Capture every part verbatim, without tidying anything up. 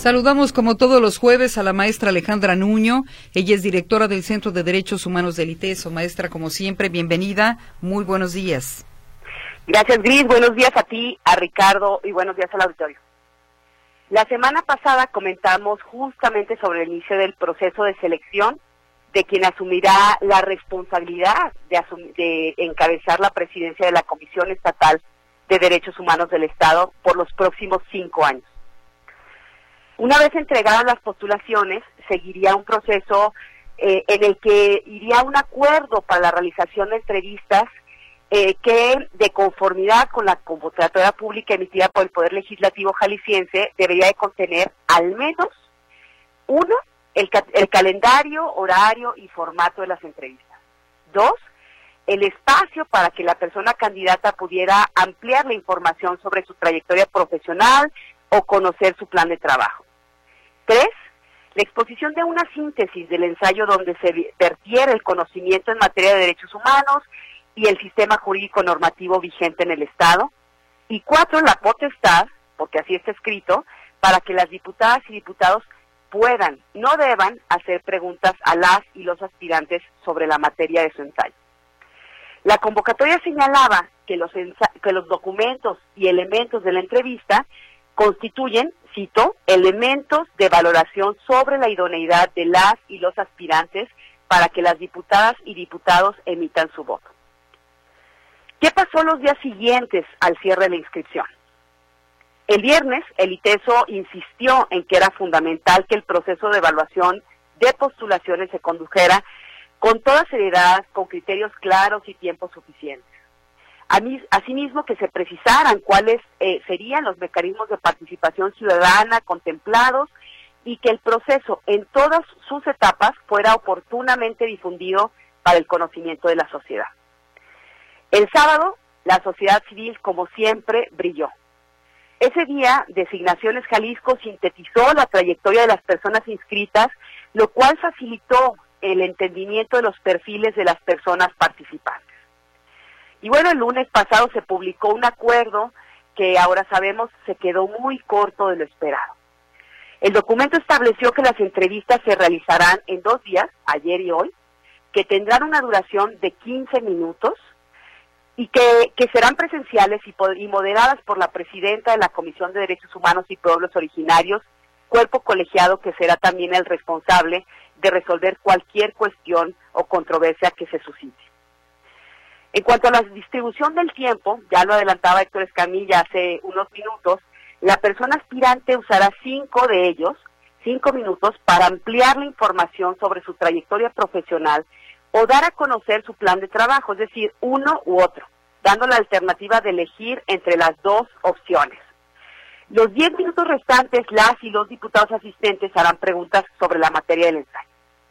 Saludamos como todos los jueves a la maestra Alejandra Nuño. Ella es directora del Centro de Derechos Humanos del ITESO. Maestra, como siempre, bienvenida. Muy buenos días. Gracias, Gris. Buenos días a ti, a Ricardo, y buenos días al auditorio. La semana pasada comentamos justamente sobre el inicio del proceso de selección de quien asumirá la responsabilidad de, asum- de encabezar la presidencia de la Comisión Estatal de Derechos Humanos del Estado por los próximos cinco años. Una vez entregadas las postulaciones, seguiría un proceso eh, en el que iría un acuerdo para la realización de entrevistas eh, que, de conformidad con la convocatoria pública emitida por el Poder Legislativo Jalisciense, debería de contener al menos, uno, el, ca- el calendario, horario y formato de las entrevistas. Dos, el espacio para que la persona candidata pudiera ampliar la información sobre su trayectoria profesional o conocer su plan de trabajo. Tres, la exposición de una síntesis del ensayo donde se vertiera el conocimiento en materia de derechos humanos y el sistema jurídico normativo vigente en el Estado. Y cuatro, la potestad, porque así está escrito, para que las diputadas y diputados puedan, no deban, hacer preguntas a las y los aspirantes sobre la materia de su ensayo. La convocatoria señalaba que los, ensa- que los documentos y elementos de la entrevista constituyen, cito, elementos de valoración sobre la idoneidad de las y los aspirantes para que las diputadas y diputados emitan su voto. ¿Qué pasó los días siguientes al cierre de la inscripción? El viernes, el ITESO insistió en que era fundamental que el proceso de evaluación de postulaciones se condujera con toda seriedad, con criterios claros y tiempo suficiente. Asimismo, que se precisaran cuáles eh, serían los mecanismos de participación ciudadana contemplados y que el proceso en todas sus etapas fuera oportunamente difundido para el conocimiento de la sociedad. El sábado, la sociedad civil, como siempre, brilló. Ese día, Designaciones Jalisco sintetizó la trayectoria de las personas inscritas, lo cual facilitó el entendimiento de los perfiles de las personas participantes. Y bueno, el lunes pasado se publicó un acuerdo que ahora sabemos se quedó muy corto de lo esperado. El documento estableció que las entrevistas se realizarán en dos días, ayer y hoy, que tendrán una duración de quince minutos y que, que serán presenciales y, y moderadas por la presidenta de la Comisión de Derechos Humanos y Pueblos Originarios, cuerpo colegiado que será también el responsable de resolver cualquier cuestión o controversia que se suscite. En cuanto a la distribución del tiempo, ya lo adelantaba Héctor Escamilla hace unos minutos, la persona aspirante usará cinco de ellos, cinco minutos, para ampliar la información sobre su trayectoria profesional o dar a conocer su plan de trabajo, es decir, uno u otro, dando la alternativa de elegir entre las dos opciones. Los diez minutos restantes, las y los diputados asistentes harán preguntas sobre la materia del ensayo.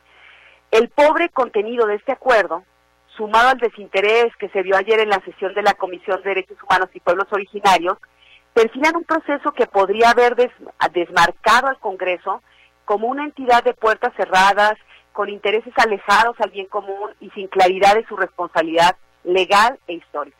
El pobre contenido de este acuerdo, sumado al desinterés que se vio ayer en la sesión de la Comisión de Derechos Humanos y Pueblos Originarios, perfilan un proceso que podría haber des- desmarcado al Congreso como una entidad de puertas cerradas, con intereses alejados al bien común y sin claridad de su responsabilidad legal e histórica.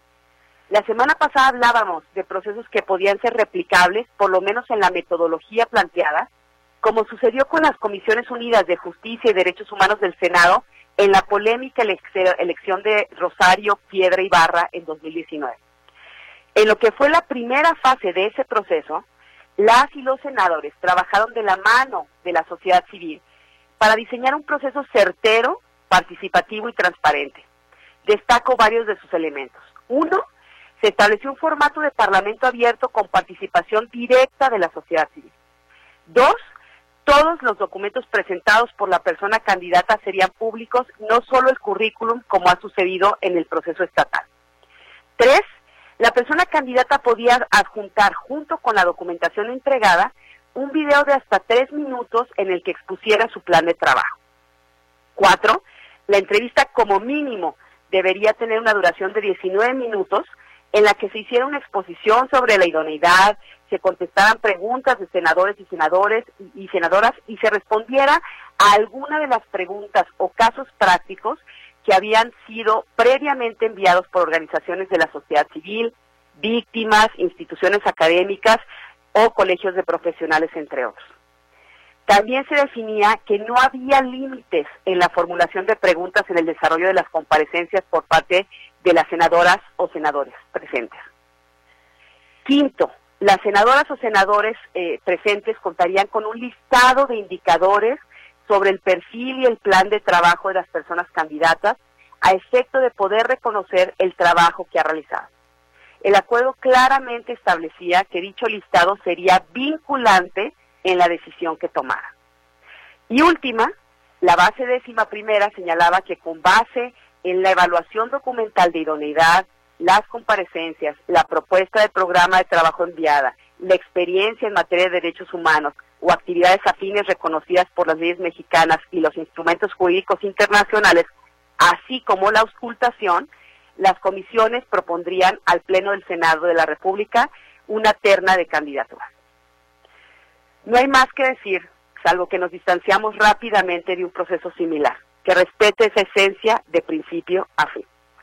La semana pasada hablábamos de procesos que podían ser replicables, por lo menos en la metodología planteada, como sucedió con las Comisiones Unidas de Justicia y Derechos Humanos del Senado, en la polémica elección de Rosario Piedra Ibarra en dos mil diecinueve. En lo que fue la primera fase de ese proceso, las y los senadores trabajaron de la mano de la sociedad civil para diseñar un proceso certero, participativo y transparente. Destaco varios de sus elementos. Uno, se estableció un formato de parlamento abierto con participación directa de la sociedad civil. Dos, todos los documentos presentados por la persona candidata serían públicos, no solo el currículum, como ha sucedido en el proceso estatal. Tres, la persona candidata podía adjuntar, junto con la documentación entregada, un video de hasta tres minutos en el que expusiera su plan de trabajo. Cuatro, la entrevista como mínimo debería tener una duración de diecinueve minutos, en la que se hiciera una exposición sobre la idoneidad, se contestaran preguntas de senadores y senadores y, y senadoras y se respondiera a alguna de las preguntas o casos prácticos que habían sido previamente enviados por organizaciones de la sociedad civil, víctimas, instituciones académicas o colegios de profesionales, entre otros. También se definía que no había límites en la formulación de preguntas en el desarrollo de las comparecencias por parte de las senadoras o senadores presentes. Quinto, las senadoras o senadores eh, presentes contarían con un listado de indicadores sobre el perfil y el plan de trabajo de las personas candidatas a efecto de poder reconocer el trabajo que ha realizado. El acuerdo claramente establecía que dicho listado sería vinculante en la decisión que tomara. Y última, la base décima primera señalaba que con base en la evaluación documental de idoneidad, las comparecencias, la propuesta de programa de trabajo enviada, la experiencia en materia de derechos humanos o actividades afines reconocidas por las leyes mexicanas y los instrumentos jurídicos internacionales, así como la auscultación, las comisiones propondrían al Pleno del Senado de la República una terna de candidaturas. No hay más que decir, salvo que nos distanciamos rápidamente de un proceso similar, que respete esa esencia de principio a fin.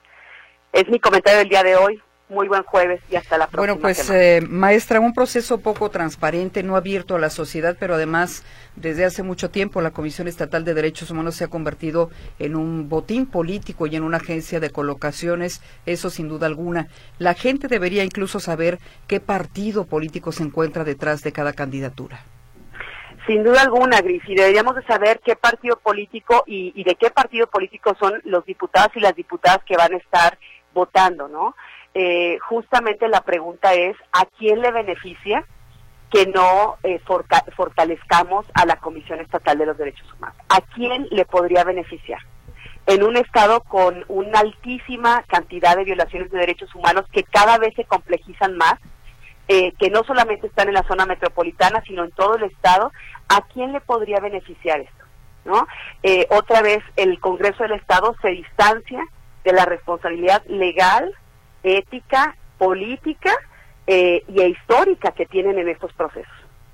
Es mi comentario del día de hoy. Muy buen jueves y hasta la próxima. Bueno, pues semana. eh, maestra, un proceso poco transparente, no abierto a la sociedad, pero además desde hace mucho tiempo la Comisión Estatal de Derechos Humanos se ha convertido en un botín político y en una agencia de colocaciones, eso sin duda alguna. La gente debería incluso saber qué partido político se encuentra detrás de cada candidatura. Sin duda alguna, Gris, y deberíamos de saber qué partido político y, y de qué partido político son los diputados y las diputadas que van a estar votando, ¿no? Eh, justamente la pregunta es, ¿a quién le beneficia que no eh, forca, fortalezcamos a la Comisión Estatal de los Derechos Humanos? ¿A quién le podría beneficiar? En un estado con una altísima cantidad de violaciones de derechos humanos que cada vez se complejizan más, eh, que no solamente están en la zona metropolitana, sino en todo el estado, ¿a quién le podría beneficiar esto? ¿No? Eh, otra vez, el Congreso del Estado se distancia de la responsabilidad legal, ética, política eh, y histórica que tienen en estos procesos.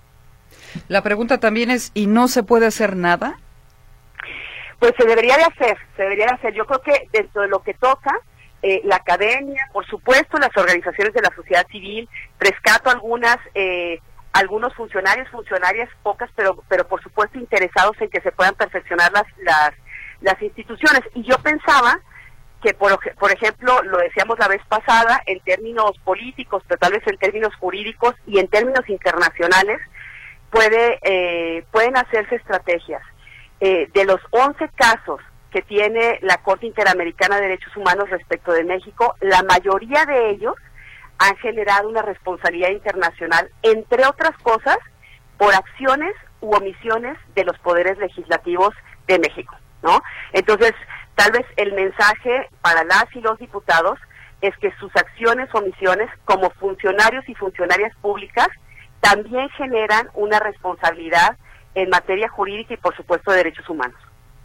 La pregunta también es, ¿y no se puede hacer nada? Pues se debería de hacer, se debería de hacer. Yo creo que dentro de lo que toca, eh, la academia, por supuesto, las organizaciones de la sociedad civil, rescato algunas, eh, algunos funcionarios, funcionarias, pocas, pero, pero por supuesto interesados en que se puedan perfeccionar las, las, las instituciones. Y yo pensaba que por, por ejemplo, lo decíamos la vez pasada, en términos políticos, pero tal vez en términos jurídicos y en términos internacionales, puede eh, pueden hacerse estrategias. Eh, de los once casos que tiene la Corte Interamericana de Derechos Humanos respecto de México, la mayoría de ellos han generado una responsabilidad internacional, entre otras cosas, por acciones u omisiones de los poderes legislativos de México, ¿no? Entonces, tal vez el mensaje para las y los diputados es que sus acciones o omisiones como funcionarios y funcionarias públicas también generan una responsabilidad en materia jurídica y por supuesto de derechos humanos.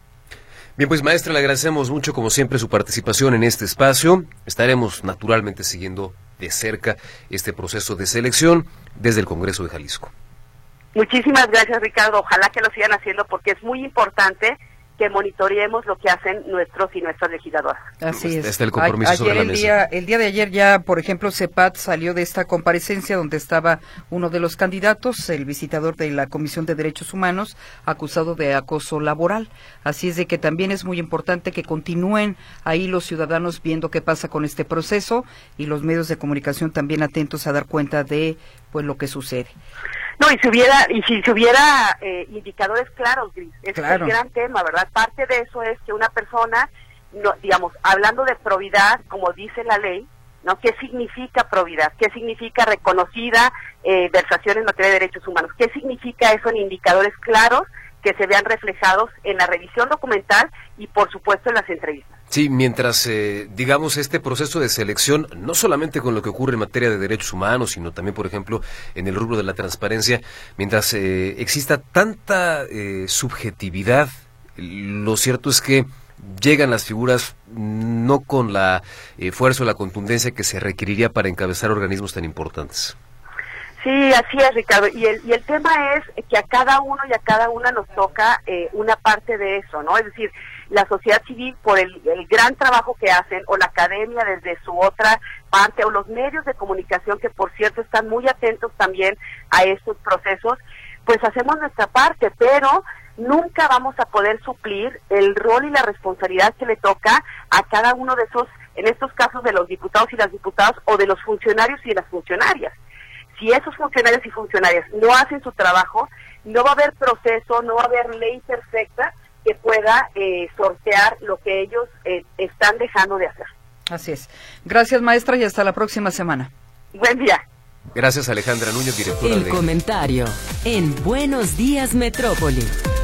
Bien, pues maestra, le agradecemos mucho como siempre su participación en este espacio. Estaremos naturalmente siguiendo de cerca este proceso de selección desde el Congreso de Jalisco. Muchísimas gracias, Ricardo. Ojalá que lo sigan haciendo porque es muy importante que monitoreemos lo que hacen nuestros y nuestras legisladoras. Así es. Está el compromiso A- ayer sobre la el mesa. día, el día de ayer ya, por ejemplo, CEPAT salió de esta comparecencia donde estaba uno de los candidatos, el visitador de la Comisión de Derechos Humanos, acusado de acoso laboral. Así es de que también es muy importante que continúen ahí los ciudadanos viendo qué pasa con este proceso y los medios de comunicación también atentos a dar cuenta de pues lo que sucede. No, y si hubiera, y si se hubiera eh, indicadores claros, Gris, es Claro. el gran tema, ¿verdad? Parte de eso es que una persona, no, digamos, hablando de probidad, como dice la ley, ¿no? ¿Qué significa probidad? ¿Qué significa reconocida eh, versación en materia de derechos humanos? ¿Qué significa eso en indicadores claros que se vean reflejados en la revisión documental y, por supuesto, en las entrevistas? Sí, mientras, eh, digamos, este proceso de selección, no solamente con lo que ocurre en materia de derechos humanos, sino también, por ejemplo, en el rubro de la transparencia, mientras eh, exista tanta eh, subjetividad, lo cierto es que llegan las figuras no con la eh, fuerza o la contundencia que se requeriría para encabezar organismos tan importantes. Sí, así es, Ricardo. Y el, y el tema es que a cada uno y a cada una nos toca eh, una parte de eso, ¿no? Es decir, la sociedad civil por el, el gran trabajo que hacen, o la academia desde su otra parte, o los medios de comunicación que por cierto están muy atentos también a estos procesos, pues hacemos nuestra parte, pero nunca vamos a poder suplir el rol y la responsabilidad que le toca a cada uno de esos, en estos casos de los diputados y las diputadas, o de los funcionarios y las funcionarias. Si esos funcionarios y funcionarias no hacen su trabajo, no va a haber proceso, no va a haber ley perfecta que pueda eh, sortear lo que ellos eh, están dejando de hacer. Así es. Gracias, maestra, y hasta la próxima semana. Buen día. Gracias, Alejandra Núñez, directora El de... comentario en Buenos Días Metrópoli.